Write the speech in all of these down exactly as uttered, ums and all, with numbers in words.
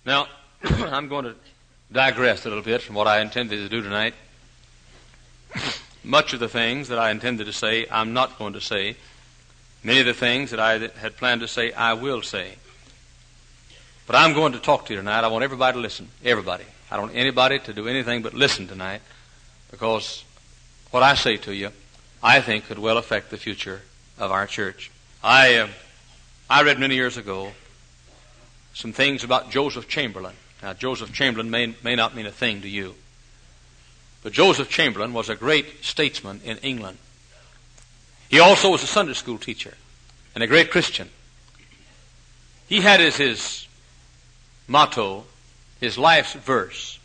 Now, I'm going to digress a little bit from what I intended to do tonight. Much of the things that I intended to say, I'm not going to say. Many of the things that I had planned to say, I will say. But I'm going to talk to you tonight. I want everybody to listen. Everybody. I don't want anybody to do anything but listen tonight, because what I say to you, I think, could well affect the future of our church. I, uh, I read many years ago some things about Joseph Chamberlain. Now, Joseph Chamberlain may, may not mean a thing to you, but Joseph Chamberlain was a great statesman in England. He also was a Sunday school teacher and a great Christian. He had as his motto, his life's verse,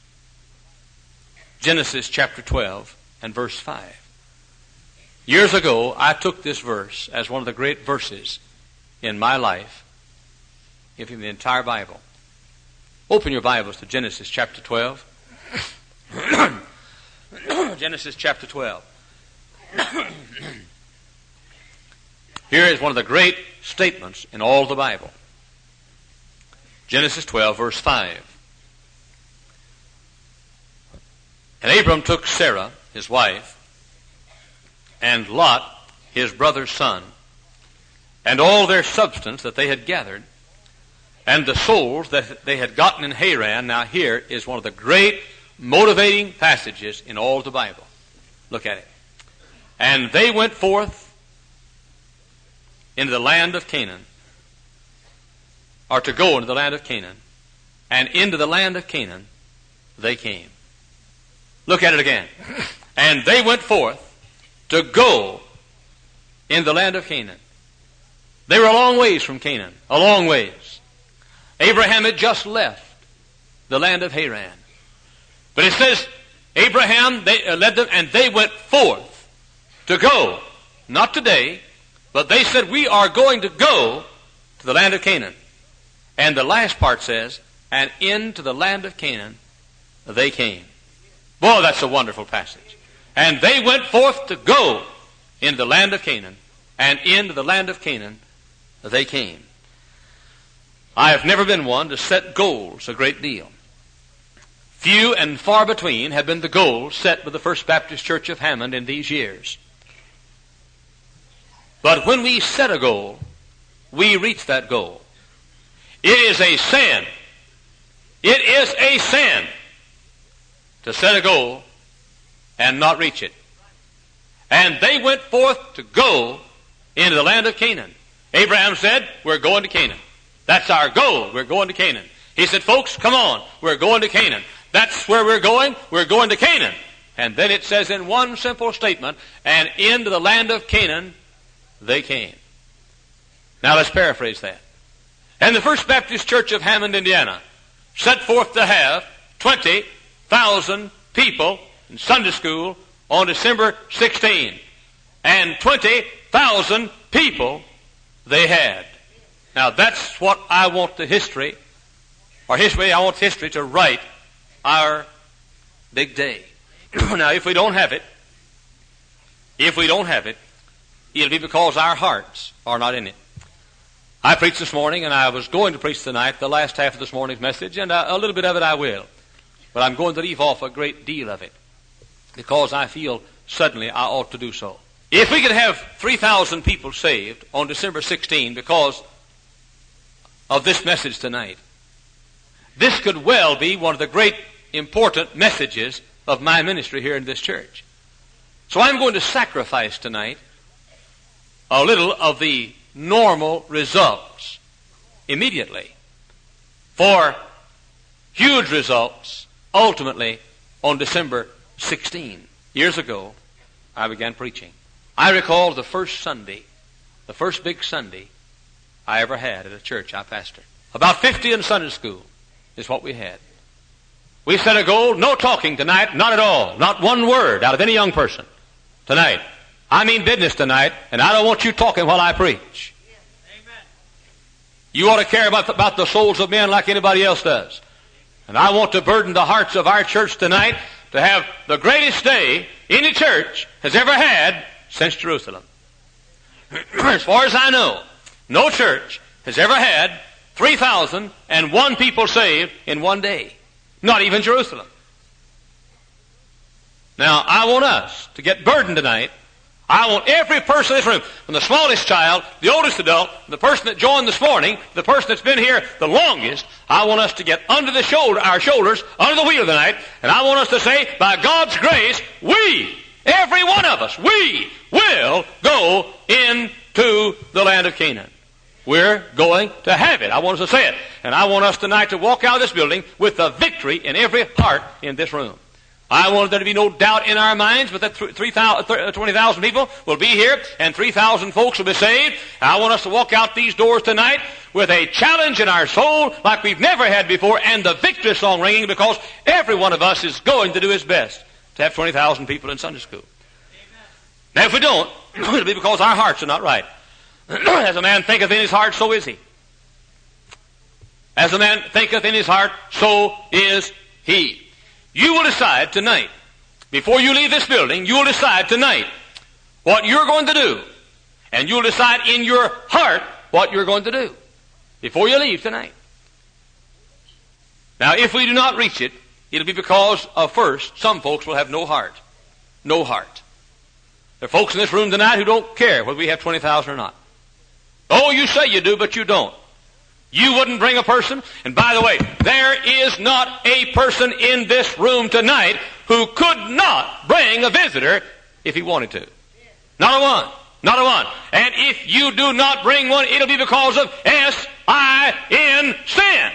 Genesis chapter twelve and verse five. Years ago, I took this verse as one of the great verses in my life, if in the entire Bible. Open your Bibles to Genesis chapter twelve. Genesis chapter twelve. Here is one of the great statements in all the Bible. Genesis twelve, verse five. And Abram took Sarah, his wife, and Lot, his brother's son, and all their substance that they had gathered, and the souls that they had gotten in Haran. Now here is one of the great motivating passages in all the Bible. Look at it. And they went forth into the land of Canaan, or to go into the land of Canaan, and into the land of Canaan they came. Look at it again. And they went forth to go in the land of Canaan. They were a long ways from Canaan, a long ways. Abraham had just left the land of Haran. But it says, Abraham they, uh, led them, and they went forth to go. Not today, but they said, we are going to go to the land of Canaan. And the last part says, and into the land of Canaan they came. Boy, that's a wonderful passage. And they went forth to go into the land of Canaan, and into the land of Canaan they came. I have never been one to set goals a great deal. Few and far between have been the goals set by the First Baptist Church of Hammond in these years. But when we set a goal, we reach that goal. It is a sin. It is a sin to set a goal and not reach it. And they went forth to go into the land of Canaan. Abraham said, we're going to Canaan. That's our goal. We're going to Canaan. He said, folks, come on. We're going to Canaan. That's where we're going. We're going to Canaan. And then it says in one simple statement, and into the land of Canaan they came. Now let's paraphrase that. And the First Baptist Church of Hammond, Indiana, set forth to have twenty thousand people in Sunday school on December sixteenth. And twenty thousand people they had. Now that's what I want the history, or history, I want history to write our big day. Now if we don't have it, if we don't have it, it'll be because our hearts are not in it. I preached this morning, and I was going to preach tonight the last half of this morning's message, and a, a little bit of it I will. But I'm going to leave off a great deal of it, because I feel suddenly I ought to do so. If we could have three thousand people saved on December sixteenth because of this message tonight, this could well be one of the great important messages of my ministry here in this church. So I'm going to sacrifice tonight a little of the normal results immediately for huge results ultimately on December sixteenth. Years ago, I began preaching. I recall the first Sunday, the first big Sunday I ever had at a church I pastored. About fifty in Sunday school is what we had. We set a goal, no talking tonight, not at all, not one word out of any young person tonight. I mean business tonight, and I don't want you talking while I preach. Amen. You ought to care about the, about the souls of men like anybody else does. And I want to burden the hearts of our church tonight to have the greatest day any church has ever had since Jerusalem. As far as I know, no church has ever had three thousand one people saved in one day. Not even Jerusalem. Now, I want us to get burdened tonight. I want every person in this room, from the smallest child, the oldest adult, the person that joined this morning, the person that's been here the longest, I want us to get under the shoulder, our shoulders, under the wheel tonight, and I want us to say, by God's grace, we, every one of us, we will go into the land of Canaan. We're going to have it. I want us to say it. And I want us tonight to walk out of this building with the victory in every heart in this room. I want there to be no doubt in our minds, but that twenty thousand people will be here and three thousand folks will be saved. I want us to walk out these doors tonight with a challenge in our soul like we've never had before, and the victory song ringing, because every one of us is going to do his best to have twenty thousand people in Sunday school. Amen. Now, if we don't, it'll be because our hearts are not right. As a man thinketh in his heart, so is he. As a man thinketh in his heart, so is he. You will decide tonight, before you leave this building, you will decide tonight what you're going to do. And you'll decide in your heart what you're going to do before you leave tonight. Now, if we do not reach it, it'll be because of, first, some folks will have no heart. No heart. There are folks in this room tonight who don't care whether we have twenty thousand or not. Oh, you say you do, but you don't. You wouldn't bring a person. And by the way, there is not a person in this room tonight who could not bring a visitor if he wanted to. Not a one. Not a one. And if you do not bring one, it'll be because of S I N, sin.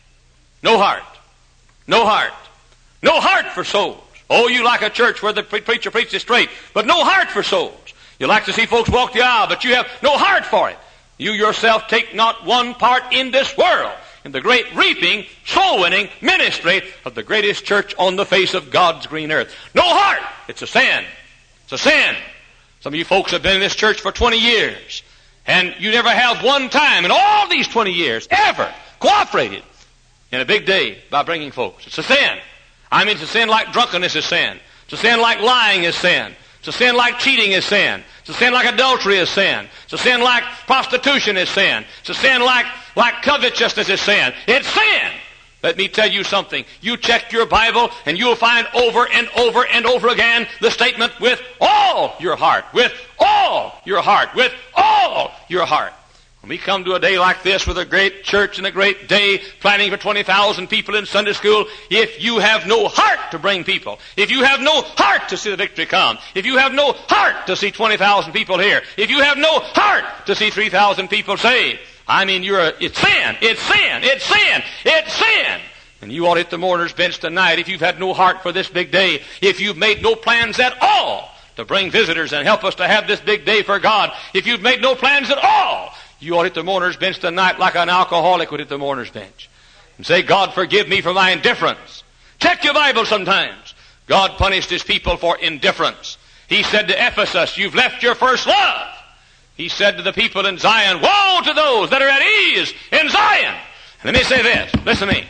No heart. No heart. No heart for souls. Oh, you like a church where the pre- preacher preaches straight, but no heart for souls. You like to see folks walk the aisle, but you have no heart for it. You yourself take not one part in this world in the great reaping, soul-winning ministry of the greatest church on the face of God's green earth. No heart. It's a sin. It's a sin. Some of you folks have been in this church for twenty years, and you never have one time in all these twenty years ever cooperated in a big day by bringing folks. It's a sin. I mean, it's a sin like drunkenness is sin. It's a sin like lying is sin. It's a sin like cheating is sin. It's a sin like adultery is sin. It's a sin like prostitution is sin. It's a sin like, like covetousness is sin. It's sin. Let me tell you something. You check your Bible and you'll find over and over and over again the statement, with all your heart, with all your heart, with all your heart. When we come to a day like this with a great church and a great day planning for twenty thousand people in Sunday school, if you have no heart to bring people, if you have no heart to see the victory come, if you have no heart to see twenty thousand people here, if you have no heart to see three thousand people saved, I mean, you're a, it's sin, it's sin, it's sin, it's sin. And you ought to hit the mourner's bench tonight if you've had no heart for this big day, if you've made no plans at all to bring visitors and help us to have this big day for God, if you've made no plans at all, you ought to hit the mourner's bench tonight like an alcoholic would hit the mourner's bench. And say, God, forgive me for my indifference. Check your Bible sometimes. God punished his people for indifference. He said to Ephesus, you've left your first love. He said to the people in Zion, woe to those that are at ease in Zion. And let me say this. Listen to me.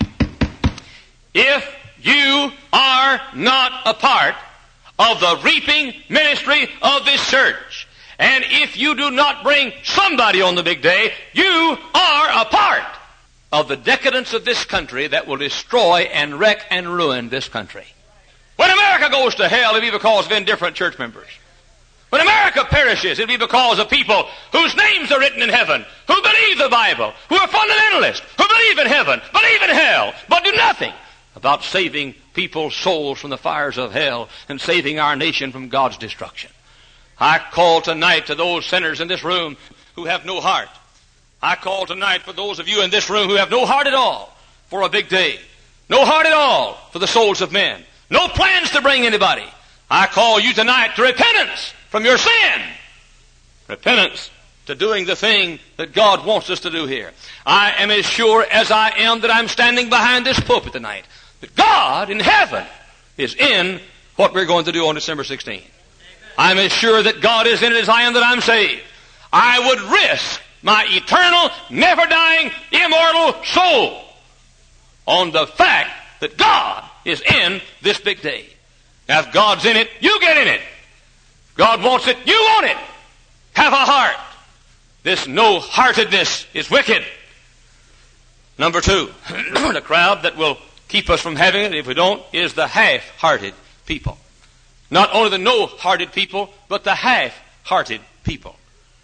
If you are not a part of the reaping ministry of this church, and if you do not bring somebody on the big day, you are a part of the decadence of this country that will destroy and wreck and ruin this country. When America goes to hell, it'll be because of indifferent church members. When America perishes, it'll be because of people whose names are written in heaven, who believe the Bible, who are fundamentalists, who believe in heaven, believe in hell, but do nothing about saving people's souls from the fires of hell and saving our nation from God's destruction. I call tonight to those sinners in this room who have no heart. I call tonight for those of you in this room who have no heart at all for a big day. No heart at all for the souls of men. No plans to bring anybody. I call you tonight to repentance from your sin. Repentance to doing the thing that God wants us to do here. I am as sure as I am that I'm standing behind this pulpit tonight that God in heaven is in what we're going to do on December sixteenth. I'm as sure that God is in it as I am that I'm saved. I would risk my eternal, never-dying, immortal soul on the fact that God is in this big day. Now, if God's in it, you get in it. God wants it, you want it. Have a heart. This no-heartedness is wicked. Number two, the crowd that will keep us from having it if we don't is the half-hearted people. Not only the no-hearted people, but the half-hearted people.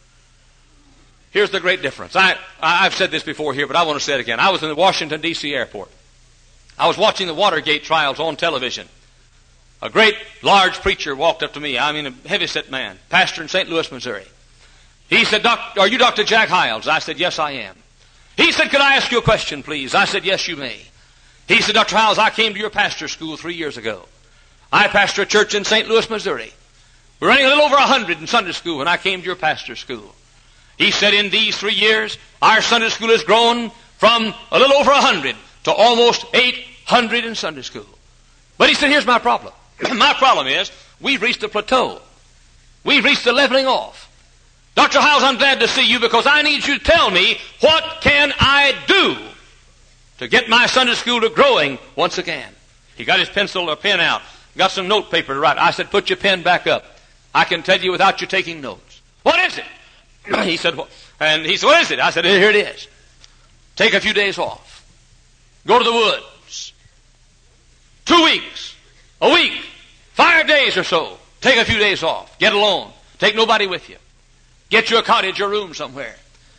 Here's the great difference. I, I've said this before here, but I want to say it again. I was in the Washington, D C airport. I was watching the Watergate trials on television. A great, large preacher walked up to me. I mean, a heavy-set man, pastor in Saint Louis, Missouri. He said, Doc, are you Doctor Jack Hyles? I said, yes, I am. He said, could I ask you a question, please? I said, yes, you may. He said, Doctor Hyles, I came to your pastor school three years ago. I pastor a church in Saint Louis, Missouri. We're running a little over a hundred in Sunday school when I came to your pastor school. He said, in these three years, our Sunday school has grown from a little over a hundred to almost eight hundred in Sunday school. But he said, here's my problem. My problem is, we've reached a plateau. We've reached the leveling off. Doctor Hyles, I'm glad to see you because I need you to tell me, what can I do to get my Sunday school to growing once again? He got his pencil or pen out, got some note paper to write. I said, put your pen back up. I can tell you without you taking notes. What is it? He said, and he said, what is it? I said, here it is. Take a few days off. Go to the woods. Two weeks, a week, five days or so. Take a few days off. Get alone. Take nobody with you. Get you a cottage or room somewhere.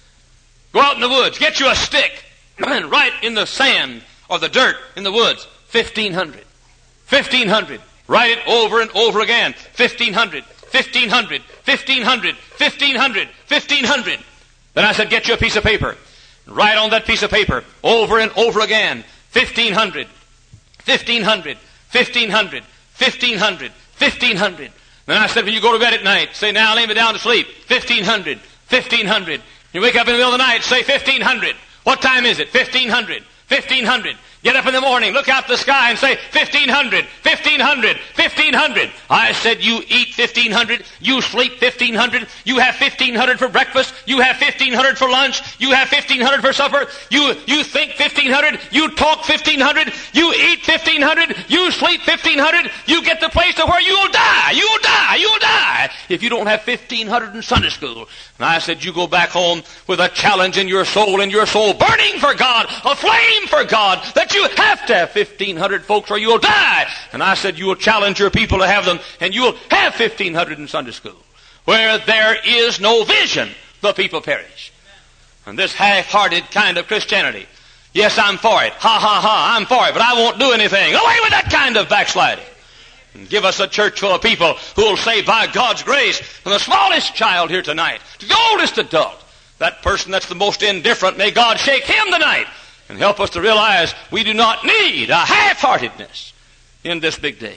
Go out in the woods. Get you a stick and write in the sand or the dirt in the woods, fifteen hundred. fifteen hundred. Write it over and over again. fifteen hundred. fifteen hundred. fifteen hundred. fifteen hundred. fifteen hundred. Then I said, get you a piece of paper. Write on that piece of paper over and over again. fifteen hundred. fifteen hundred. fifteen hundred. fifteen hundred. fifteen hundred. Then I said, when you go to bed at night, say, now lay me down to sleep. fifteen hundred. fifteen hundred. You wake up in the middle of the night, say fifteen hundred. What time is it? fifteen hundred. fifteen hundred. Get up in the morning, look out the sky and say, fifteen hundred, fifteen hundred, fifteen hundred. I said, you eat fifteen hundred, you sleep fifteen hundred, you have fifteen hundred for breakfast, you have fifteen hundred for lunch, you have fifteen hundred for supper, you, you think fifteen hundred, you talk fifteen hundred, you eat fifteen hundred, you sleep fifteen hundred, you get the place to where you'll die, you'll die, you'll die if you don't have fifteen hundred in Sunday school. And I said, you go back home with a challenge in your soul, and your soul burning for God, a flame for God, that you have to have fifteen hundred folks or you'll die. And I said, you'll challenge your people to have them, and you'll have fifteen hundred in Sunday school. Where there is no vision, the people perish. And this half-hearted kind of Christianity, yes, I'm for it. Ha, ha, ha, I'm for it, but I won't do anything. Away with that kind of backsliding. And give us a church full of people who will say, by God's grace, from the smallest child here tonight to the oldest adult, that person that's the most indifferent, may God shake him tonight and help us to realize we do not need a half-heartedness in this big day.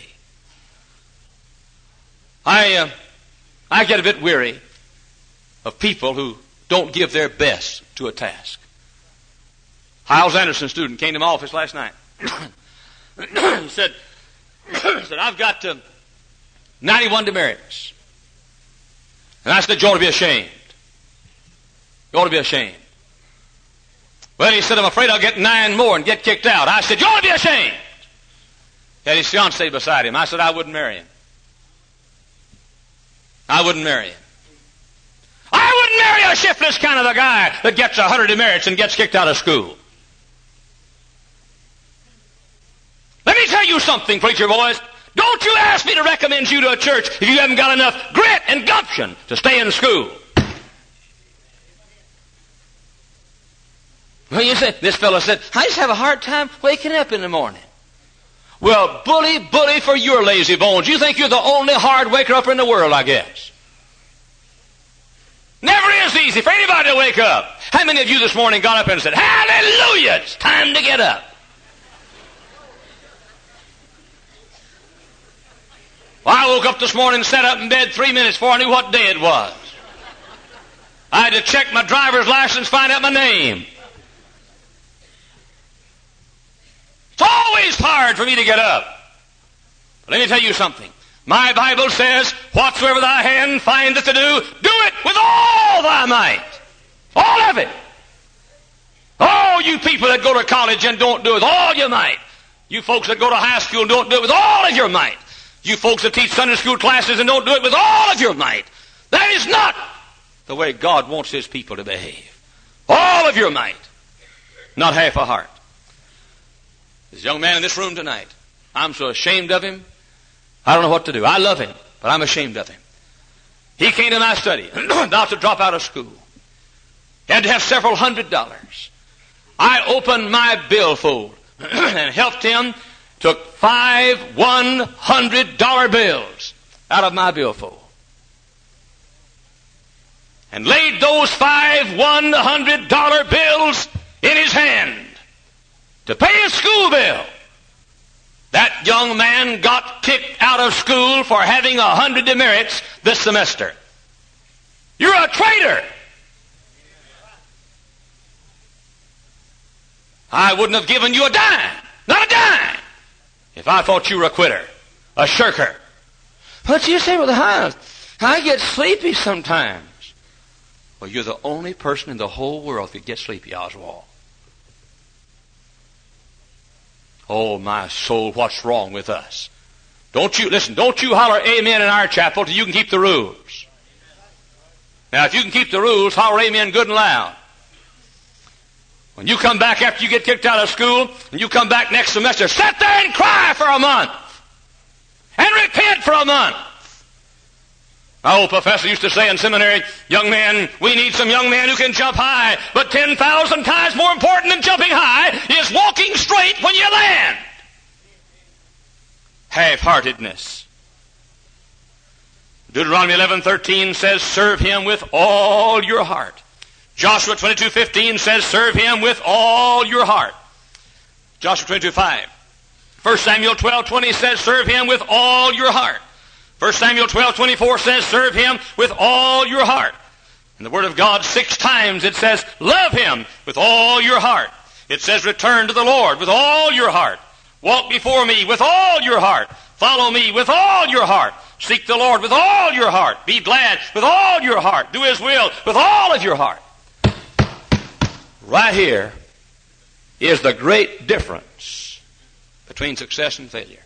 I, uh, I get a bit weary of people who don't give their best to a task. Hyles Anderson, student, came to my office last night. He said, he said, I've got uh, ninety-one demerits. And I said, you ought to be ashamed. You ought to be ashamed. Well, he said, I'm afraid I'll get nine more and get kicked out. I said, you ought to be ashamed. He had his fiancée beside him. I said, I wouldn't marry him. I wouldn't marry him. I wouldn't marry a shiftless kind of a guy that gets a hundred demerits and gets kicked out of school. Let me tell you something, preacher boys. Don't you ask me to recommend you to a church if you haven't got enough grit and gumption to stay in school. Well, you say, this fellow said, I just have a hard time waking up in the morning. Well, bully, bully for your lazy bones. You think you're the only hard waker up in the world, I guess. Never is easy for anybody to wake up. How many of you this morning got up and said, hallelujah, it's time to get up? Well, I woke up this morning and sat up in bed three minutes before I knew what day it was. I had to check my driver's license, find out my name. It's always hard for me to get up. But let me tell you something. My Bible says, whatsoever thy hand findeth to do, do it with all thy might. All of it. Oh, you people that go to college and don't do it with all your might. You folks that go to high school and don't do it with all of your might. You folks that teach Sunday school classes and don't do it with all of your might. That is not the way God wants His people to behave. All of your might. not half a heart. This young man in this room tonight, I'm so ashamed of him, I don't know what to do. I love him, but I'm ashamed of him. He came to my study, about to drop out of school. He had to have several hundred dollars. I opened my billfold and helped him, took five one hundred dollar bills out of my billfold and laid those five one hundred dollar bills in his hand to pay his school bill. That young man got kicked out of school for having a hundred demerits this semester. You're a traitor. I wouldn't have given you a dime, not a dime, if I thought you were a quitter, a shirker. But you say, well, I, I get sleepy sometimes. Well, you're the only person in the whole world that gets sleepy, Oswald. Oh, my soul, what's wrong with us? Don't you, listen, don't you holler amen in our chapel till you can keep the rules. Now, if you can keep the rules, holler amen good and loud. When you come back after you get kicked out of school, and you come back next semester, sit there and cry for a month. And repent for a month. My old professor used to say in seminary, young men, we need some young men who can jump high, but ten thousand times more important than jumping high is walking straight when you land. Half-heartedness. Deuteronomy eleven thirteen says, serve him with all your heart. Joshua twenty-two fifteen says, serve him with all your heart. Joshua twenty-two five. First Samuel twelve twenty says, serve him with all your heart. First Samuel twelve twenty-four says, serve him with all your heart. In the Word of God, six times it says, love him with all your heart. It says, return to the Lord with all your heart. Walk before me with all your heart. Follow me with all your heart. Seek the Lord with all your heart. Be glad with all your heart. Do his will with all of your heart. Right here is the great difference between success and failure.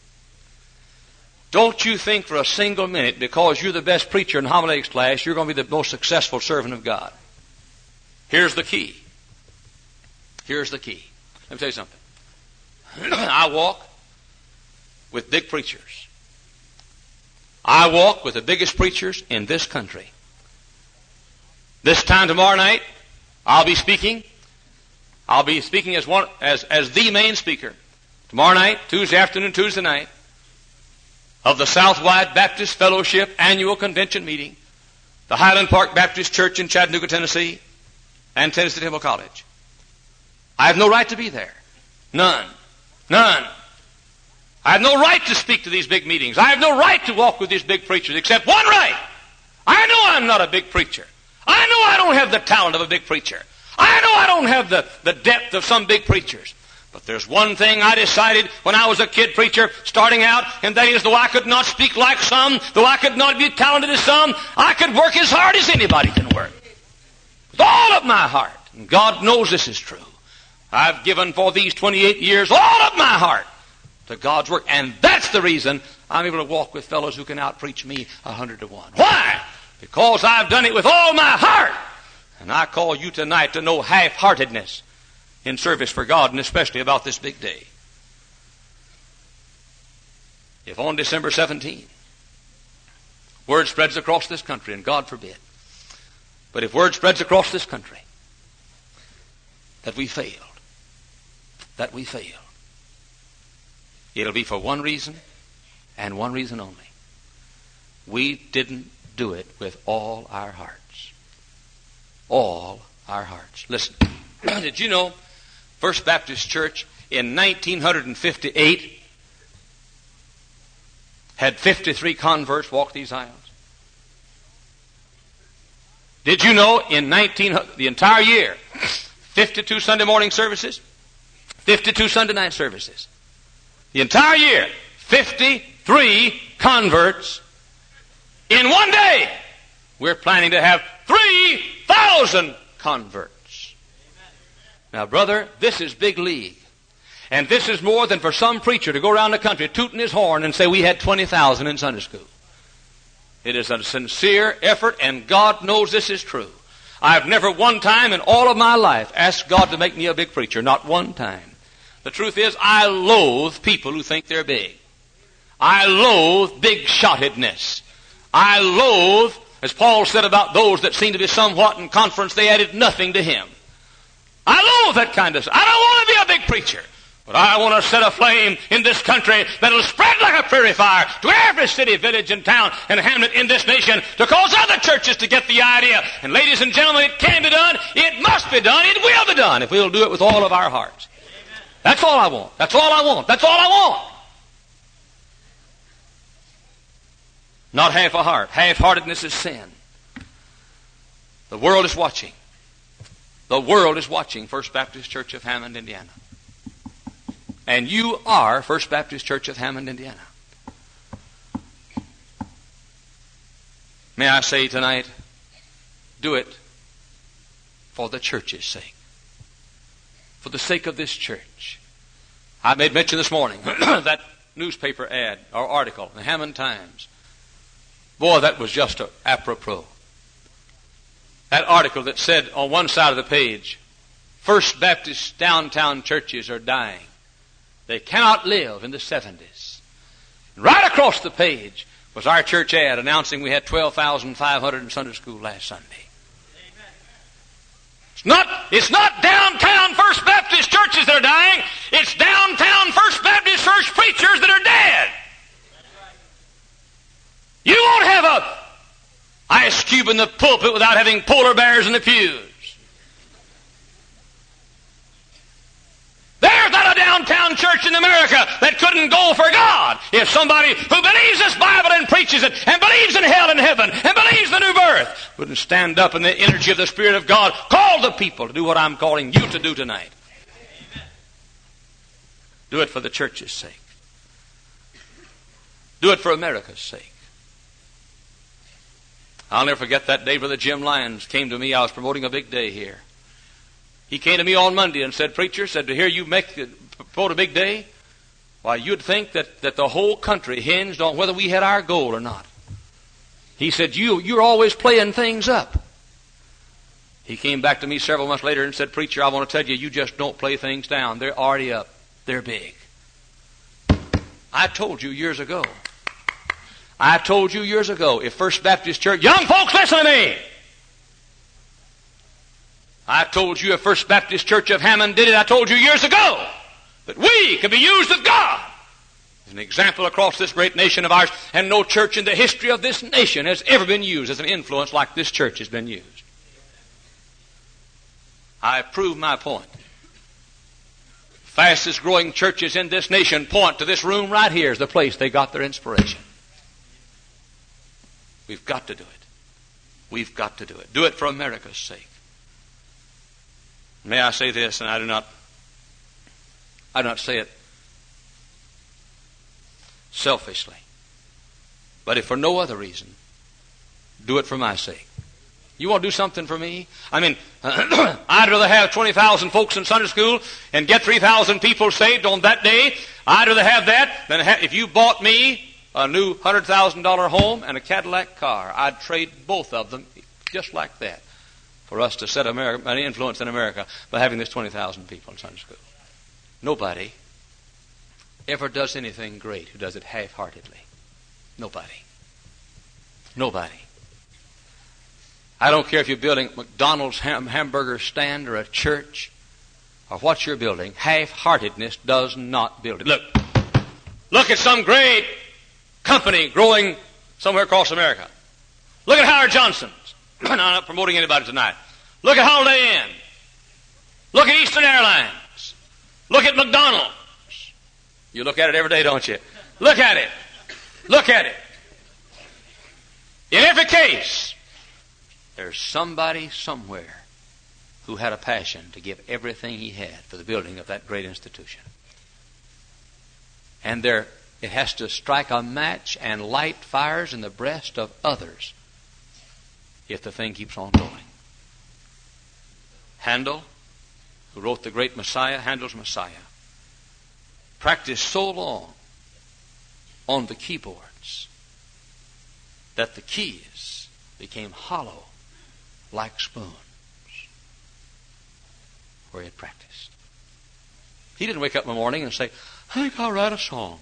Don't you think for a single minute, because you're the best preacher in homiletics class, you're going to be the most successful servant of God. Here's the key. Here's the key. Let me tell you something. I walk with big preachers. I walk with the biggest preachers in this country. This time tomorrow night, I'll be speaking. I'll be speaking as one as, as the main speaker. Tomorrow night, Tuesday afternoon, Tuesday night, of the Southwide Baptist Fellowship Annual Convention Meeting, the Highland Park Baptist Church in Chattanooga, Tennessee, and Tennessee Temple College. I have no right to be there. None. None. I have no right to speak to these big meetings. I have no right to walk with these big preachers, except one right. I know I'm not a big preacher. I know I don't have the talent of a big preacher. I know I don't have the, the depth of some big preachers. But there's one thing I decided when I was a kid preacher starting out, and that is, though I could not speak like some, though I could not be talented as some, I could work as hard as anybody can work. With all of my heart. And God knows this is true. I've given for these twenty-eight years all of my heart to God's work. And that's the reason I'm able to walk with fellows who can outpreach me a hundred to one. Why? Because I've done it with all my heart. And I call you tonight to no half-heartedness in service for God, and especially about this big day. If on December seventeenth, word spreads across this country, and God forbid, but if word spreads across this country that we failed, that we failed, it'll be for one reason, and one reason only. We didn't do it with all our hearts. All our hearts. Listen, did you know First Baptist Church in nineteen fifty-eight had fifty-three converts walk these aisles? Did you know in nineteen the entire year, fifty-two Sunday morning services, fifty-two Sunday night services, the entire year, fifty-three converts in one day? We're planning to have three thousand converts. Now, brother, this is big league. And this is more than for some preacher to go around the country tooting his horn and say we had twenty thousand in Sunday school. It is a sincere effort, and God knows this is true. I've never one time in all of my life asked God to make me a big preacher. Not one time. The truth is, I loathe people who think they're big. I loathe big-shottedness. I loathe, as Paul said about those that seem to be somewhat in conference, they added nothing to him. I loathe that kind of stuff. I don't want to be a big preacher. But I want to set a flame in this country that'll spread like a prairie fire to every city, village, and town and hamlet in this nation to cause other churches to get the idea. And ladies and gentlemen, it can be done. It must be done. It will be done if we'll do it with all of our hearts. Amen. That's all I want. That's all I want. That's all I want. Not half a heart. Half-heartedness is sin. The world is watching. The world is watching First Baptist Church of Hammond, Indiana. And you are First Baptist Church of Hammond, Indiana. May I say tonight, do it for the church's sake. For the sake of this church. I made mention this morning, that newspaper ad or article, the Hammond Times. Boy, that was just a apropos. That article that said on one side of the page, First Baptist downtown churches are dying. They cannot live in the seventies. Right across the page was our church ad announcing we had twelve thousand five hundred in Sunday school last Sunday. Amen. It's not, it's not downtown First Baptist churches that are dying. It's downtown First Baptist church preachers that are dead. You won't have a ice cube in the pulpit without having polar bears in the pews. There's not a downtown church in America that couldn't go for God if somebody who believes this Bible and preaches it and believes in hell and heaven and believes the new birth wouldn't stand up in the energy of the Spirit of God, call the people to do what I'm calling you to do tonight. Amen. Do it for the church's sake. Do it for America's sake. I'll never forget that day Brother Jim Lyons came to me. I was promoting a big day here. He came to me on Monday and said, Preacher, said to hear you make promote a big day, why, you'd think that, that the whole country hinged on whether we had our goal or not. He said, you, you're always playing things up. He came back to me several months later and said, Preacher, I want to tell you, you just don't play things down. They're already up. They're big. I told you years ago. I told you years ago, if First Baptist Church, young folks, listen to me. I told you if First Baptist Church of Hammond did it, I told you years ago that we could be used of God as an example across this great nation of ours, and no church in the history of this nation has ever been used as an influence like this church has been used. I prove my point. Fastest growing churches in this nation point to this room right here as the place they got their inspiration. We've got to do it. We've got to do it. Do it for America's sake. May I say this, and I do not, I do not say it selfishly, but if for no other reason, do it for my sake. You want to do something for me? I mean, I'd rather have twenty thousand folks in Sunday school and get three thousand people saved on that day. I'd rather have that than have, if you bought me a new one hundred thousand dollars home and a Cadillac car. I'd trade both of them just like that for us to set America, an influence in America by having this twenty thousand people in Sunday school. Nobody ever does anything great who does it half-heartedly. Nobody. Nobody. I don't care if you're building McDonald's ham- hamburger stand or a church or what you're building. Half-heartedness does not build it. Look, look at some great company growing somewhere across America. Look at Howard Johnson's. I'm not promoting anybody tonight. Look at Holiday Inn. Look at Eastern Airlines. Look at McDonald's. You look at it every day, don't you? Look at it. Look at it. In every case, there's somebody somewhere who had a passion to give everything he had for the building of that great institution. And there, it has to strike a match and light fires in the breast of others if the thing keeps on going. Handel, who wrote the great Messiah, Handel's Messiah, practiced so long on the keyboards that the keys became hollow like spoons. where he had practiced. He didn't wake up in the morning and say, I think I'll write a song.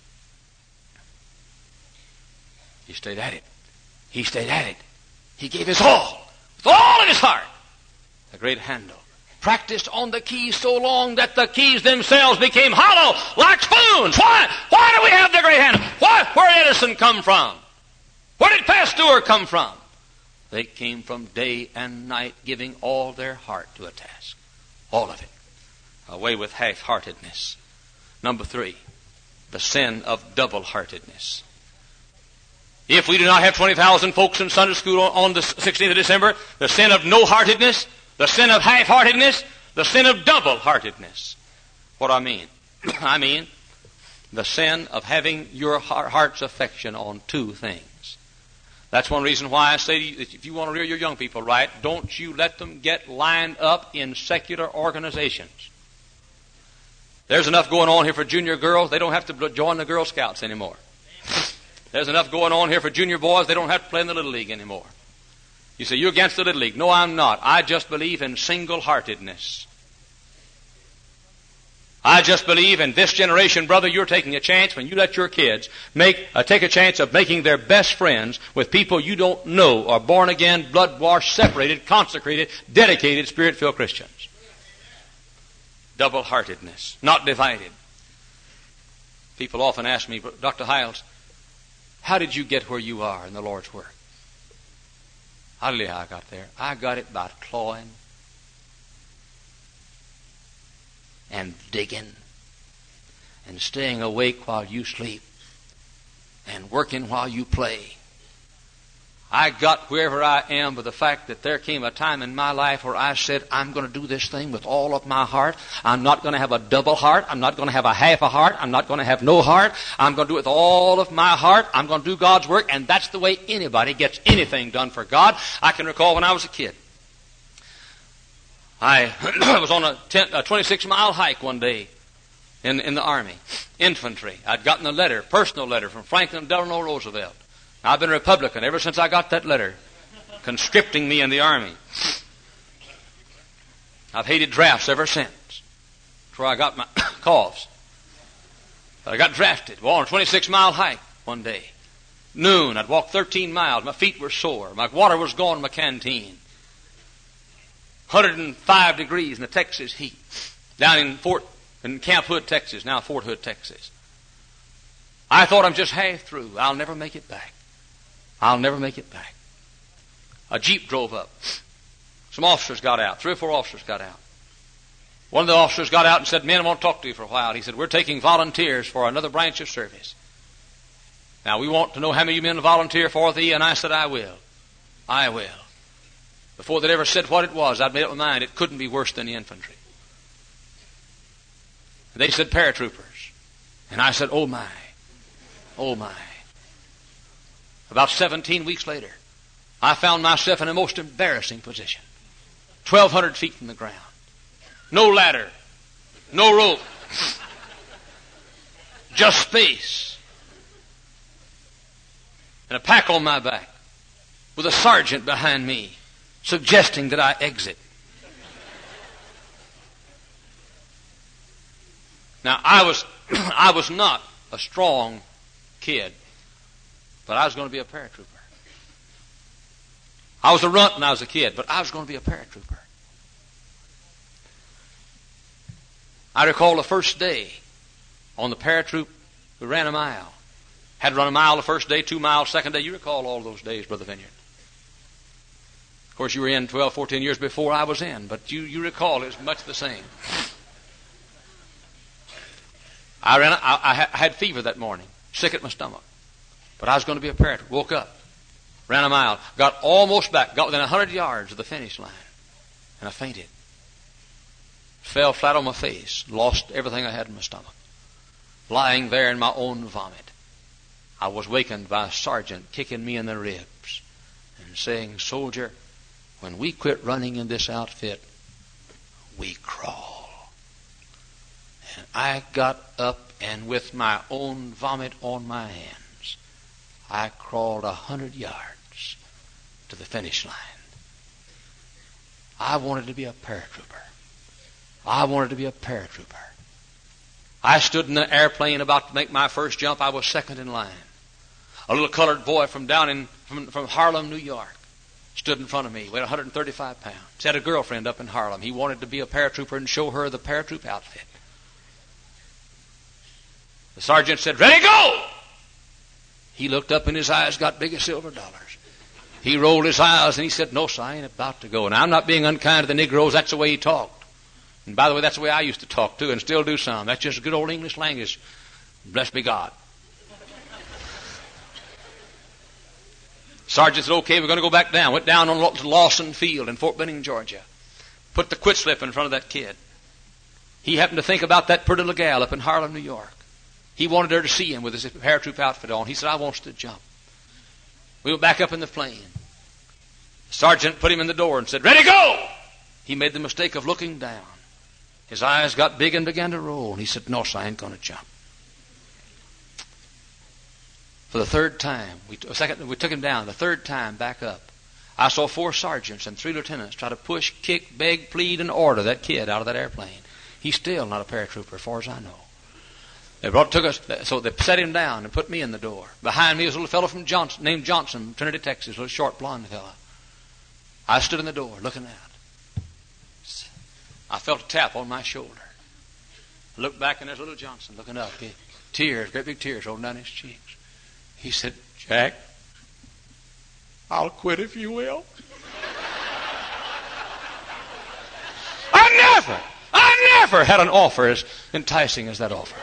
He stayed at it. He stayed at it. He gave his all, with all of his heart. The great Handel practiced on the keys so long that the keys themselves became hollow like spoons. Why? Why do we have the great Handel? Why? Where did Edison come from? Where did Pasteur come from? They came from day and night giving all their heart to a task. All of it. Away with half-heartedness. Number three, the sin of double-heartedness. If we do not have twenty thousand folks in Sunday school on the sixteenth of December, the sin of no-heartedness, the sin of half-heartedness, the sin of double-heartedness. What do I mean? I mean the sin of having your heart's affection on two things. That's one reason why I say to you, if you want to rear your young people right, don't you let them get lined up in secular organizations. There's enough going on here for junior girls, they don't have to join the Girl Scouts anymore. There's enough going on here for junior boys, they don't have to play in the Little League anymore. You say, you're against the Little League. No, I'm not. I just believe in single-heartedness. I just believe in this generation, brother, you're taking a chance when you let your kids make uh, take a chance of making their best friends with people you don't know are born again, blood-washed, separated, consecrated, dedicated, Spirit-filled Christians. Double-heartedness, not divided. People often ask me, Doctor Hiles, how did you get where you are in the Lord's work? I'll tell you how I got there. I got it by clawing and digging and staying awake while you sleep and working while you play. I got wherever I am with the fact that there came a time in my life where I said, I'm going to do this thing with all of my heart. I'm not going to have a double heart. I'm not going to have a half a heart. I'm not going to have no heart. I'm going to do it with all of my heart. I'm going to do God's work, and that's the way anybody gets anything done for God. I can recall when I was a kid. I was on a, ten, a twenty-six mile hike one day in, in the Army, infantry. I'd gotten a letter, personal letter from Franklin Delano Roosevelt. I've been a Republican ever since I got that letter, conscripting me in the Army. I've hated drafts ever since. That's where I got my coughs. But I got drafted. Well, on a twenty-six mile hike one day. Noon, I'd walked thirteen miles. My feet were sore. My water was gone in my canteen. one hundred five degrees in the Texas heat. Down in Fort, in Camp Hood, Texas, now Fort Hood, Texas. I thought I'm just half through. I'll never make it back. I'll never make it back. A Jeep drove up. Some officers got out. Three or four officers got out. One of the officers got out and said, men, I want to talk to you for a while. He said, we're taking volunteers for another branch of service. Now, we want to know how many of you men volunteer for thee, and I said, I will. I will. Before they'd ever said what it was, I'd made up my mind it couldn't be worse than the infantry. They said paratroopers. And I said, oh my. Oh my. About seventeen weeks later, I found myself in a most embarrassing position. twelve hundred feet from the ground. No ladder. No rope. Just space. And a pack on my back. With a sergeant behind me, suggesting that I exit. Now, I was, I was not a strong kid, but I was going to be a paratrooper. I was a runt when I was a kid, but I was going to be a paratrooper. I recall the first day on the paratroop, we ran a mile. Had to run a mile the first day, two miles second day. You recall all those days, Brother Vineyard. Of course, you were in twelve, fourteen years before I was in, but you, you recall it was much the same. I ran. I, I had fever that morning, sick at my stomach, but I was going to be a paratrooper. Woke up, ran a mile, got almost back, got within a hundred yards of the finish line, and I fainted. Fell flat on my face, lost everything I had in my stomach, lying there in my own vomit. I was wakened by a sergeant kicking me in the ribs and saying, "Soldier, when we quit running in this outfit, we crawl." And I got up, and with my own vomit on my hands, I crawled a hundred yards to the finish line. I wanted to be a paratrooper. I wanted to be a paratrooper. I stood in the airplane about to make my first jump. I was second in line. A little colored boy from down in from, from Harlem, New York, stood in front of me, weighed one hundred thirty-five pounds. He had a girlfriend up in Harlem. He wanted to be a paratrooper and show her the paratroop outfit. The sergeant said, "Ready, go!" He looked up and his eyes got big as silver dollars. He rolled his eyes and he said, "No, sir, I ain't about to go." And I'm not being unkind to the Negroes. That's the way he talked. And by the way, that's the way I used to talk too, and still do some. That's just good old English language. Blessed be God. Sergeant said, "Okay, we're going to go back down." Went down on to Lawson Field in Fort Benning, Georgia. Put the quit slip in front of that kid. He happened to think about that pretty little gal up in Harlem, New York. He wanted her to see him with his paratroop outfit on. He said, "I want you to jump." We went back up in the plane. The sergeant put him in the door and said, "Ready, go!" He made the mistake of looking down. His eyes got big and began to roll. And he said, "No, sir, I ain't going to jump." For the third time, we, t- second, we took him down. The third time, back up, I saw four sergeants and three lieutenants try to push, kick, beg, plead, and order that kid out of that airplane. He's still not a paratrooper, as far as I know. They brought, took us, so they set him down and put me in the door. Behind me was a little fellow from Johnson, named Johnson, from Trinity, Texas, a little short, blonde fellow. I stood in the door, looking out. I felt a tap on my shoulder. I looked back, and there's little Johnson looking up. He, tears, great big tears rolling down his cheeks. He said, "Jack, I'll quit if you will." I never, I never had an offer as enticing as that offer.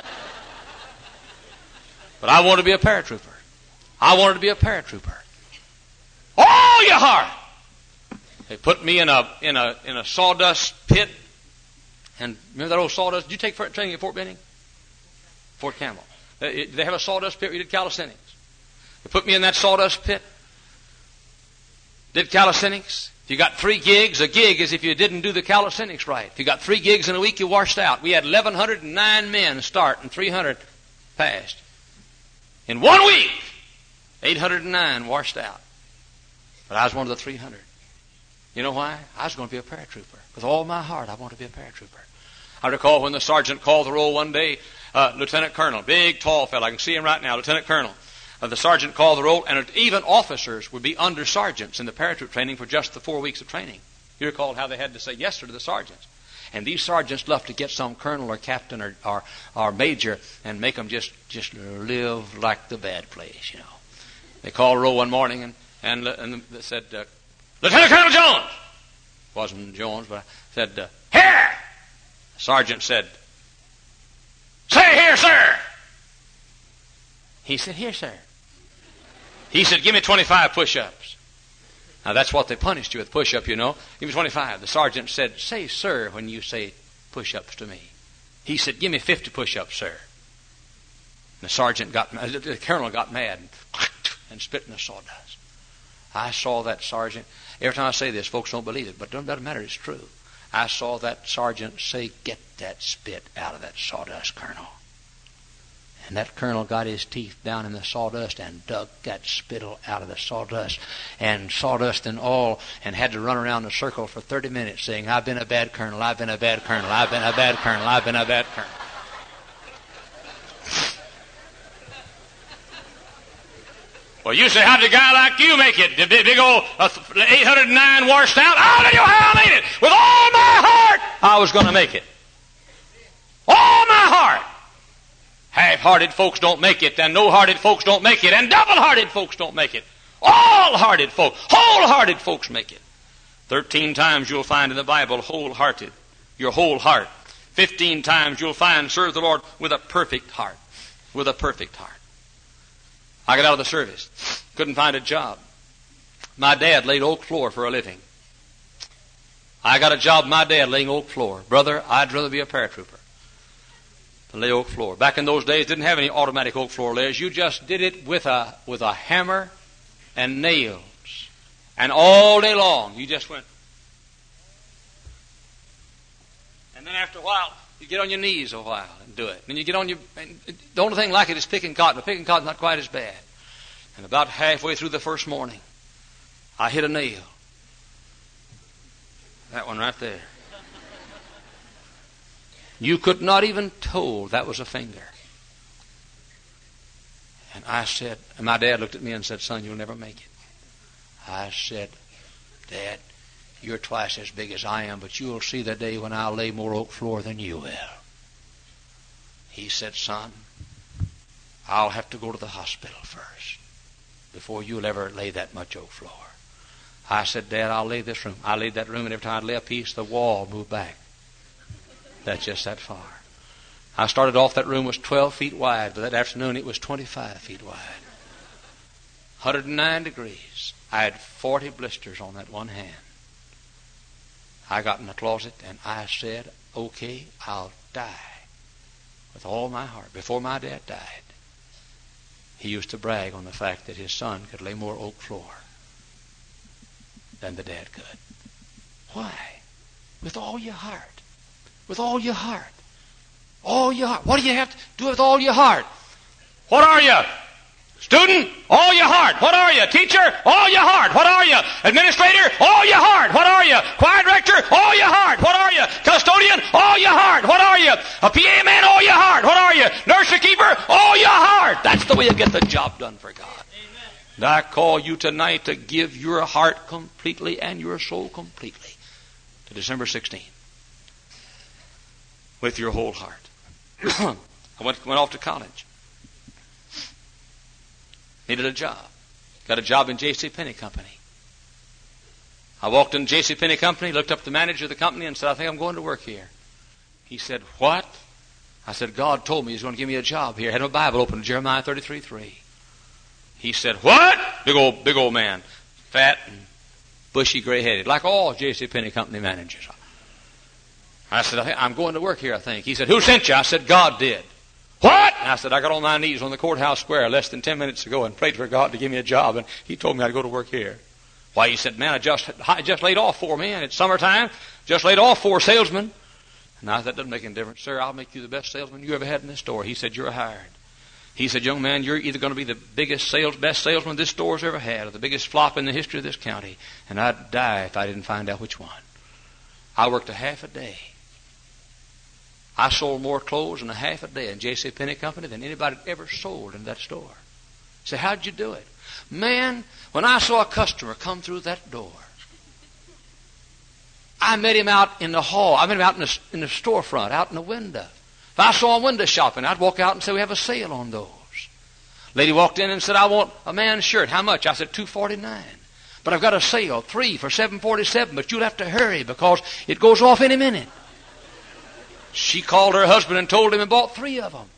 But I wanted to be a paratrooper. I wanted to be a paratrooper. All your heart. They put me in a in a in a sawdust pit. And remember that old sawdust? Did you take training at Fort Benning? Fort Campbell. They have a sawdust pit where you did calisthenics. They put me in that sawdust pit. Did calisthenics. If you got three gigs, a gig is if you didn't do the calisthenics right. If you got three gigs in a week, you washed out. We had eleven oh nine men start and three hundred passed. In one week, eight hundred nine washed out. But I was one of the three hundred. You know why? I was going to be a paratrooper. With all my heart, I wanted to be a paratrooper. I recall when the sergeant called the roll one day, uh, Lieutenant Colonel, big, tall fellow. I can see him right now, Lieutenant Colonel. Uh, the sergeant called the roll, and even officers would be under sergeants in the paratroop training for just the four weeks of training. You recall how they had to say yes to the sergeants. And these sergeants loved to get some colonel or captain or, or, or major and make them just, just live like the bad place, you know. They called roll one morning and, and, and they said, uh, "Lieutenant Colonel Jones." Wasn't Jones, but I said, uh, "Here!" The sergeant said, "Say here, sir." He said, "Here, sir." He said, "Give me twenty-five push-ups." Now, that's what they punished you with, push-up, you know. Give me twenty-five. The sergeant said, "Say, sir," when you say push-ups to me. He said, "Give me fifty push-ups, sir." And the sergeant got, the colonel got mad and, and spit in the sawdust. I saw that sergeant. Every time I say this, folks don't believe it, but it doesn't matter, it's true. I saw that sergeant say, "Get that spit out of that sawdust, Colonel." And that colonel got his teeth down in the sawdust and dug that spittle out of the sawdust and sawdust and all, and had to run around the circle for thirty minutes saying, "I've been a bad colonel, I've been a bad colonel, I've been a bad colonel, I've been a bad colonel." Well, you say, "How did a guy like you make it? The big, big old uh, eight hundred nine washed out?" "I'll tell you how I made it. With all my heart, I was going to make it. All my heart." Half-hearted folks don't make it, and no-hearted folks don't make it, and double-hearted folks don't make it. All-hearted folks, whole-hearted folks make it. Thirteen times you'll find in the Bible whole-hearted, your whole heart. Fifteen times you'll find serve the Lord with a perfect heart, with a perfect heart. I got out of the service, couldn't find a job. My dad laid oak floor for a living. I got a job, my dad laying oak floor. Brother, I'd rather be a paratrooper than lay oak floor. Back in those days, didn't have any automatic oak floor layers. You just did it with a with a hammer and nails. And all day long, you just went. And then after a while, you get on your knees a while and do it. And you get on your... And the only thing like it is picking cotton, but picking cotton's not quite as bad. And about halfway through the first morning, I hit a nail. That one right there. You could not even told that was a finger. And I said, and my dad looked at me and said, son, you'll never make it. I said, Dad, you're twice as big as I am, but you'll see the day when I'll lay more oak floor than you will. He said, son, I'll have to go to the hospital first before you'll ever lay that much oak floor. I said, Dad, I'll lay this room. I laid that room, and every time I'd lay a piece, the wall moved back. That's just that far. I started off, that room was twelve feet wide, but that afternoon it was twenty-five feet wide. one hundred nine degrees. I had forty blisters on that one hand. I got in the closet and I said, okay, I'll die with all my heart. Before my dad died, he used to brag on the fact that his son could lay more oak floor than the dad could. Why? With all your heart. With all your heart. All your heart. What do you have to do with all your heart? What are you? Student? All your heart. What are you? Teacher? All your heart. What are you? Administrator? All your heart. What are you? Choir director? All your heart. What are you? Custodian? All your heart. What are you? A P A man? All your heart. What are you? Nursery keeper? All your heart. That's the way you get the job done for God. Amen. And I call you tonight to give your heart completely and your soul completely to December sixteenth. With your whole heart. I went, went off to college. Needed a job. Got a job in J C Penney Company. I walked in J C Penney Company, looked up the manager of the company and said, I think I'm going to work here. He said, what? I said, God told me He's going to give me a job here. I had my Bible open to Jeremiah thirty-three three. He said, what? Big old, big old man. Fat and bushy, gray-headed, like all J C Penney Company managers. I said, I'm going to work here, I think. He said, who sent you? I said, God did. What? And I said, I got on my knees on the courthouse square less than ten minutes ago and prayed for God to give me a job, and He told me I'd go to work here. Why, he said, man, I just, I just laid off four men. It's summertime. Just laid off four salesmen. And I said, that doesn't make any difference. Sir, I'll make you the best salesman you ever had in this store. He said, you're hired. He said, young man, you're either going to be the biggest sales, best salesman this store's ever had, or the biggest flop in the history of this county. And I'd die if I didn't find out which one. I worked a half a day. I sold more clothes in a half a day in J C Penney Company than anybody had ever sold in that store. So how'd you do it? Man, when I saw a customer come through that door, I met him out in the hall. I met him out in the, in the storefront, out in the window. If I saw him window shopping, I'd walk out and say, we have a sale on those. Lady walked in and said, I want a man's shirt. How much? I said, two forty-nine. But I've got a sale, three for seven forty-seven, but you'll have to hurry because it goes off any minute. She called her husband and told him and bought three of them.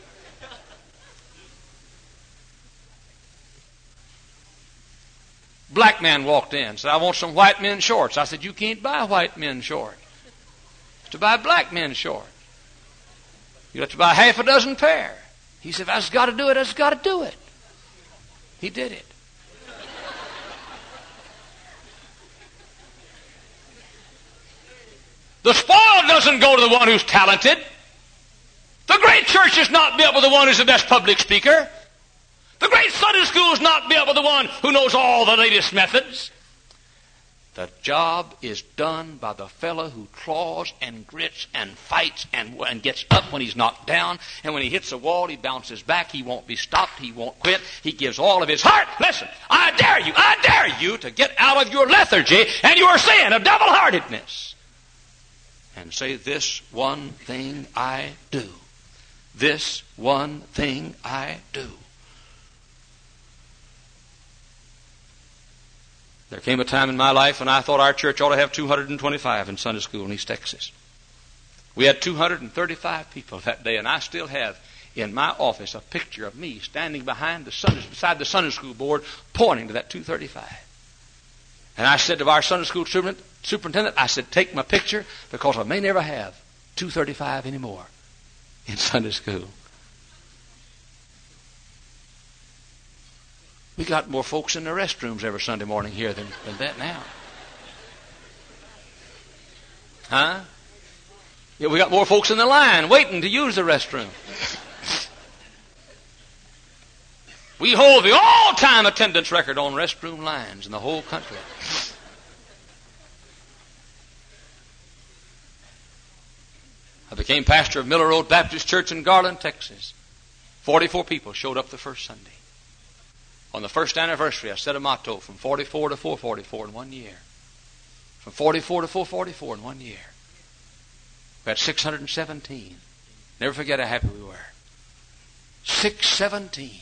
Black man walked in, said, I want some white men's shorts. I said, you can't buy white men's shorts. You have to buy black men's shorts. You have to buy half a dozen pair. He said, I've got to do it, I've got to do it. He did it. The spoil doesn't go to the one who's talented. The great church is not built with the one who's the best public speaker. The great Sunday school is not built with the one who knows all the latest methods. The job is done by the fellow who claws and grits and fights and, and gets up when he's knocked down. And when he hits a wall, he bounces back. He won't be stopped. He won't quit. He gives all of his heart. Listen, I dare you, I dare you to get out of your lethargy and your sin of double-heartedness. And say, this one thing I do. This one thing I do. There came a time in my life when I thought our church ought to have two hundred twenty-five in Sunday school in East Texas. We had two hundred thirty-five people that day, and I still have in my office a picture of me standing behind the Sunday, beside the Sunday school board pointing to that two thirty-five. And I said to our Sunday school superintendent, I said, take my picture because I may never have two thirty-five anymore in Sunday school. We got more folks in the restrooms every Sunday morning here than, than that now. Huh? Yeah, we got more folks in the line waiting to use the restroom. We hold the all-time attendance record on restroom lines in the whole country. I became pastor of Miller Road Baptist Church in Garland, Texas. Forty-four people showed up the first Sunday. On the first anniversary, I set a motto from forty-four to four forty-four in one year. From forty-four to four forty-four in one year. We had six hundred seventeen. Never forget how happy we were. six seventeen.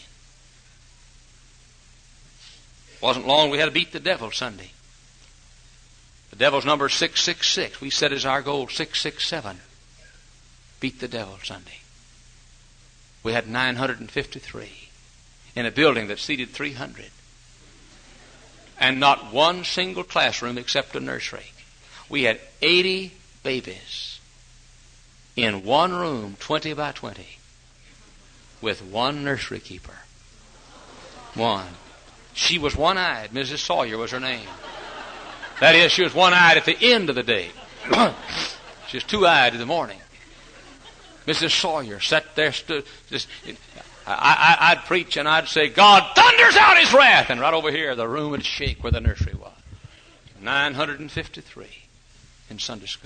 Wasn't long we had to beat the devil Sunday. The devil's number is six six six. We set as our goal six six seven. Beat the devil Sunday. We had nine hundred fifty-three in a building that seated three hundred. And not one single classroom except a nursery. We had eighty babies in one room, twenty by twenty, with one nursery keeper. One. She was one-eyed. Missus Sawyer was her name. That is, she was one-eyed at the end of the day. She was two-eyed in the morning. Missus Sawyer sat there, stood, just, I, I, I'd preach and I'd say, God thunders out His wrath. And right over here, the room would shake where the nursery was. nine hundred fifty-three in Sunday school.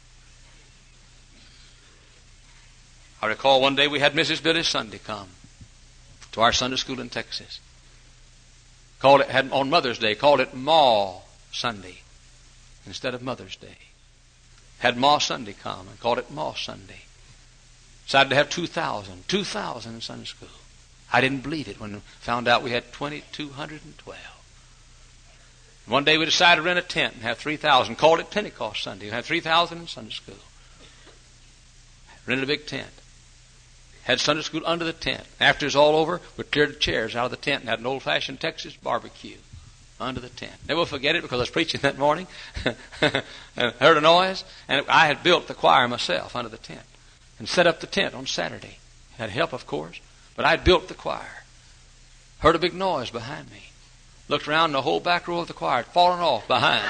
I recall one day we had Missus Billy Sunday come to our Sunday school in Texas. Called it, had, on Mother's Day, called it Ma Sunday instead of Mother's Day. Had Ma Sunday come and called it Ma Sunday. Decided to have two thousand. two thousand in Sunday school. I didn't believe it when I found out we had two thousand two hundred twelve. One day we decided to rent a tent and have three thousand. Called it Pentecost Sunday. We had three thousand in Sunday school. Rented a big tent. Had Sunday school under the tent. After it was all over, we cleared the chairs out of the tent and had an old-fashioned Texas barbecue under the tent. Never will forget it because I was preaching that morning and heard a noise. And I had built the choir myself under the tent and set up the tent on Saturday. Had help, of course, but I had built the choir. Heard a big noise behind me. Looked around and the whole back row of the choir had fallen off behind.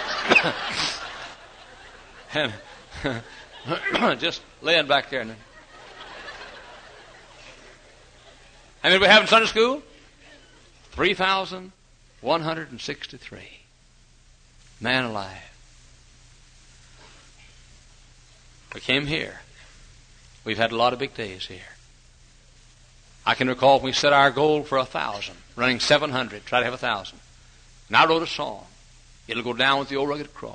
And just laying back there. How many did we have in Sunday school? three thousand one hundred sixty-three. Man alive. We came here. We've had a lot of big days here. I can recall when we set our goal for a thousand, running seven hundred, try to have a thousand. And I wrote a song. It'll go down with the old rugged cross.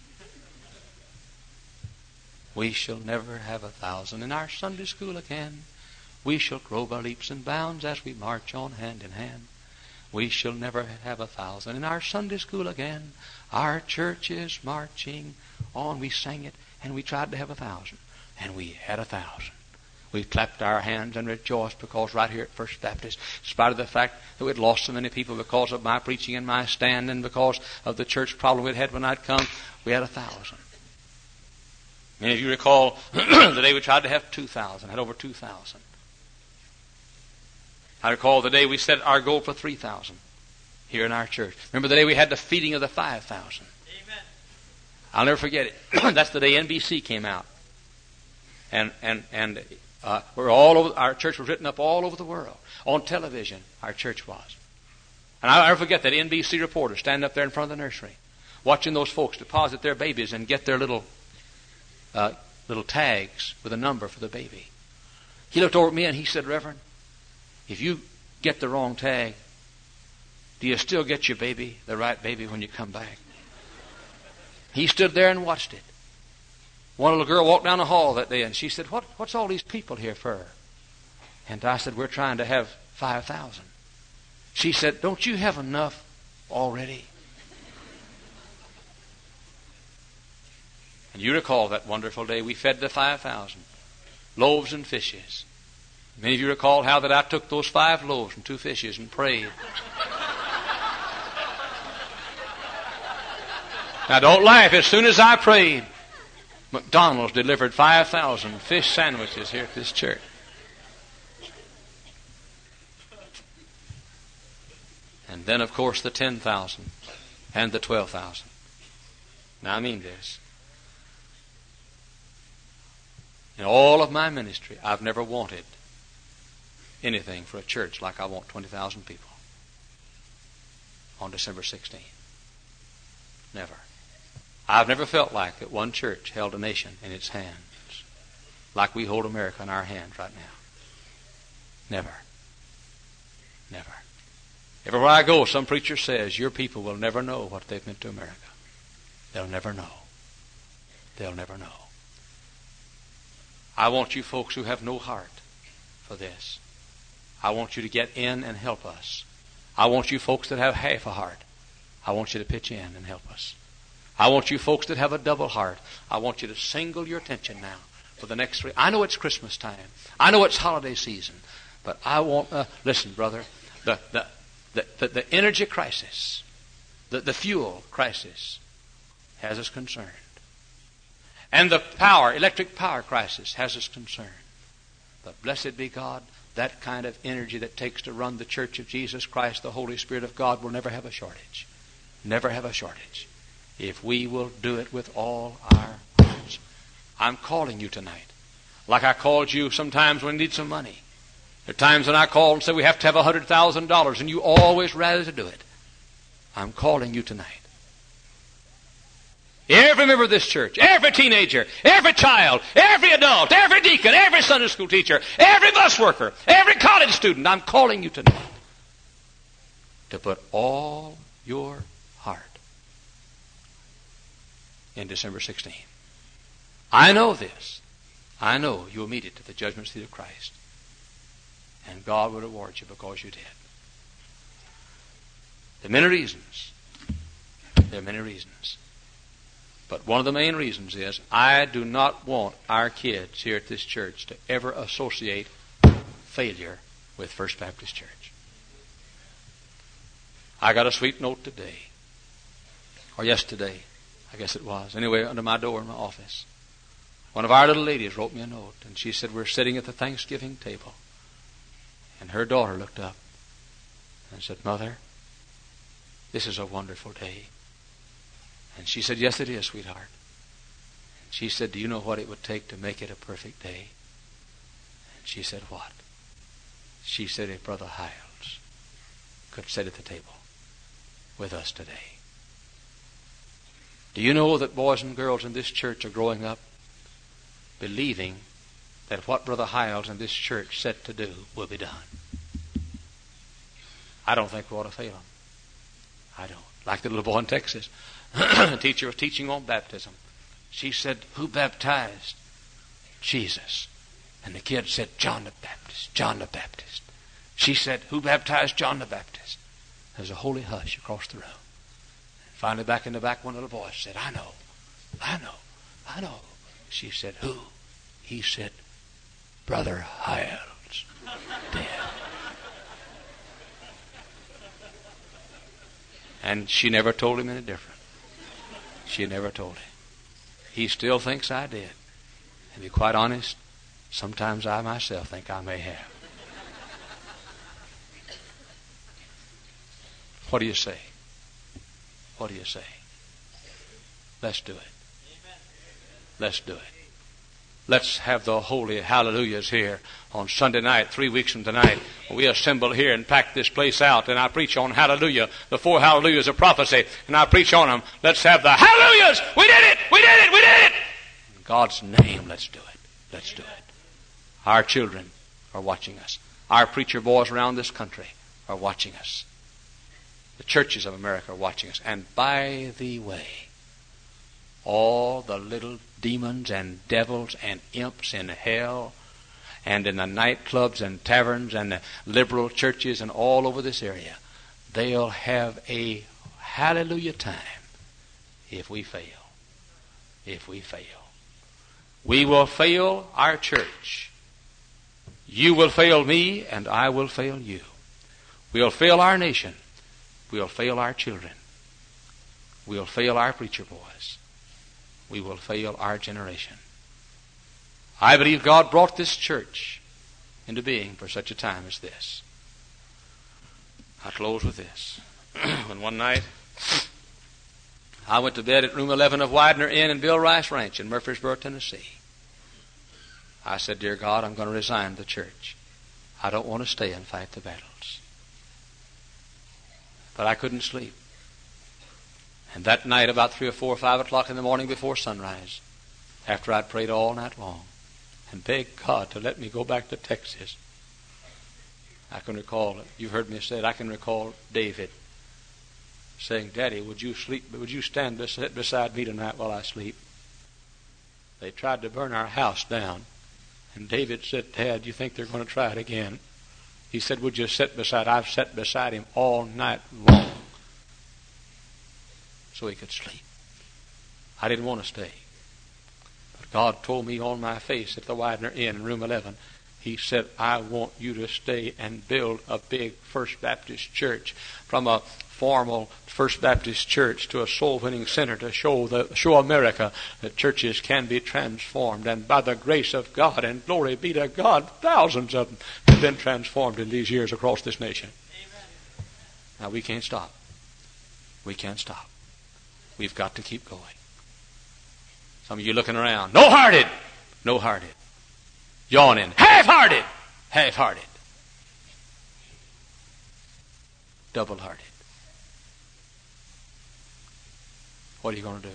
We shall never have a thousand in our Sunday school again. We shall grow by leaps and bounds as we march on hand in hand. We shall never have a thousand in our Sunday school again. Our church is marching on. We sang it and we tried to have a thousand. And we had a thousand. We clapped our hands and rejoiced because right here at First Baptist, in spite of the fact that we'd lost so many people because of my preaching and my stand and because of the church problem we'd had when I'd come, we had a thousand. Many of you recall the day we tried to have two thousand, had over two thousand. I recall the day we set our goal for three thousand here in our church. Remember the day we had the feeding of the five thousand. Amen. I'll never forget it. That's the day N B C came out. And and and uh, we're all over. Our church was written up all over the world on television. Our church was, and I'll never forget that N B C reporter standing up there in front of the nursery, watching those folks deposit their babies and get their little uh, little tags with a number for the baby. He looked over at me and he said, "Reverend, if you get the wrong tag, do you still get your baby, the right baby, when you come back?" He stood there and watched it. One little girl walked down the hall that day and she said, what, what's all these people here for? And I said, we're trying to have five thousand. She said, don't you have enough already? And you recall that wonderful day we fed the five thousand. Loaves and fishes. Many of you recall how that I took those five loaves and two fishes and prayed. Now don't laugh. As soon as I prayed, McDonald's delivered five thousand fish sandwiches here at this church. And then, of course, the ten thousand and the twelve thousand. Now, I mean this. In all of my ministry, I've never wanted anything for a church like I want twenty thousand people on December sixteenth. Never. I've never felt like that one church held a nation in its hands. like we hold America in our hands right now. Never. Never. Everywhere I go, some preacher says, your people will never know what they've meant to America. They'll never know. They'll never know. I want you folks who have no heart for this. I want you to get in and help us. I want you folks that have half a heart. I want you to pitch in and help us. I want you folks that have a double heart. I want you to single your attention now for the next three. I know it's Christmas time. I know it's holiday season. But I want, uh, listen, brother, the, the, the, the, the energy crisis, the, the fuel crisis has us concerned. And the power, electric power crisis has us concerned. But blessed be God, that kind of energy that takes to run the Church of Jesus Christ, the Holy Spirit of God, will never have a shortage. Never have a shortage. If we will do it with all our hearts. I'm calling you tonight. Like I called you sometimes when you need some money. There are times when I call and say we have to have one hundred thousand dollars and you always rather to do it. I'm calling you tonight. Every member of this church, every teenager, every child, every adult, every deacon, every Sunday school teacher, every bus worker, every college student, I'm calling you tonight to put all your heart in December sixteenth. I know this. I know you'll meet it at the judgment seat of Christ. And God will reward you because you did. There are many reasons. There are many reasons. But one of the main reasons is I do not want our kids here at this church to ever associate failure with First Baptist Church. I got a sweet note today, or yesterday, I guess it was. Anyway, under my door in my office. One of our little ladies wrote me a note, and she said, we're sitting at the Thanksgiving table. And her daughter looked up and said, Mother, this is a wonderful day. And she said, yes, it is, sweetheart. And she said, do you know what it would take to make it a perfect day? And she said, what? She said, if Brother Hiles could sit at the table with us today. Do you know that boys and girls in this church are growing up believing that what Brother Hiles and this church set to do will be done? I don't think we ought to fail them. I don't. Like the little boy in Texas. The teacher was teaching on baptism. She said, who baptized? Jesus. And the kid said, John the Baptist, John the Baptist. She said, who baptized John the Baptist? There's a holy hush across the room. And finally, back in the back, one little voice said, I know, I know, I know. She said, who? He said, Brother Hiles, dead. And she never told him any different. She never told him. He still thinks I did. And to be quite honest, sometimes I myself think I may have. What do you say? What do you say? Let's do it. Let's do it. Let's have the holy hallelujahs here on Sunday night, three weeks from tonight. We assemble here and pack this place out, and I preach on hallelujah, the four hallelujahs of prophecy, and I preach on them. Let's have the hallelujahs! We did it! We did it! We did it! In God's name, let's do it. Let's do it. Our children are watching us. Our preacher boys around this country are watching us. The churches of America are watching us. And by the way, all the little demons and devils and imps in hell and in the nightclubs and taverns and the liberal churches and all over this area, they'll have a hallelujah time if we fail. If we fail. We will fail our church. You will fail me and I will fail you. We'll fail our nation. We'll fail our children. We'll fail our preacher boys. We will fail our generation. I believe God brought this church into being for such a time as this. I close with this. When one night I went to bed at room eleven of Widener Inn and Bill Rice Ranch in Murfreesboro, Tennessee, I said, Dear God, I'm going to resign the church. I don't want to stay and fight the battles. But I couldn't sleep. And that night, about three or four or five o'clock in the morning before sunrise, after I'd prayed all night long and beg God to let me go back to Texas. I can recall, you've heard me say it, I can recall David saying, Daddy, would you sleep, would you stand beside me tonight while I sleep? They tried to burn our house down. And David said, Dad, you think they're going to try it again? He said, would you sit beside, I've sat beside him all night long so he could sleep. I didn't want to stay. But God told me on my face at the Widener Inn in room eleven, He said, I want you to stay and build a big First Baptist church, from a formal First Baptist church to a soul-winning center, to show the show America that churches can be transformed. And by the grace of God, and glory be to God, thousands of them have been transformed in these years across this nation. Amen. Now we can't stop. We can't stop. We've got to keep going. Some of you looking around, no-hearted, no-hearted. Yawning, half-hearted, half-hearted, double-hearted. What are you going to do?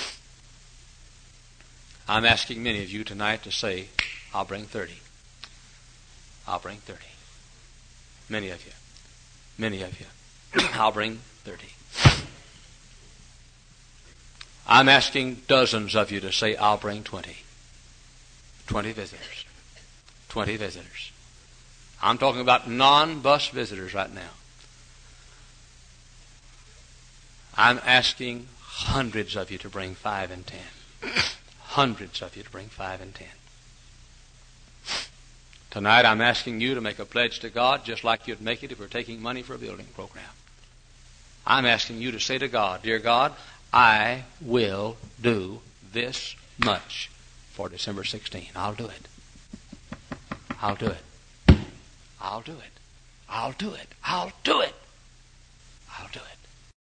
I'm asking many of you tonight to say, I'll bring thirty. I'll bring thirty. Many of you. Many of you. I'll bring thirty. I'm asking dozens of you to say, I'll bring twenty. twenty visitors. twenty visitors. I'm talking about non-bus visitors right now. I'm asking hundreds of you to bring five and ten. Hundreds of you to bring five and ten. Tonight I'm asking you to make a pledge to God, just like you'd make it if we're taking money for a building program. I'm asking you to say to God, Dear God, I will do this much for December sixteenth. I'll do it. I'll do it. I'll do it. I'll do it. I'll do it.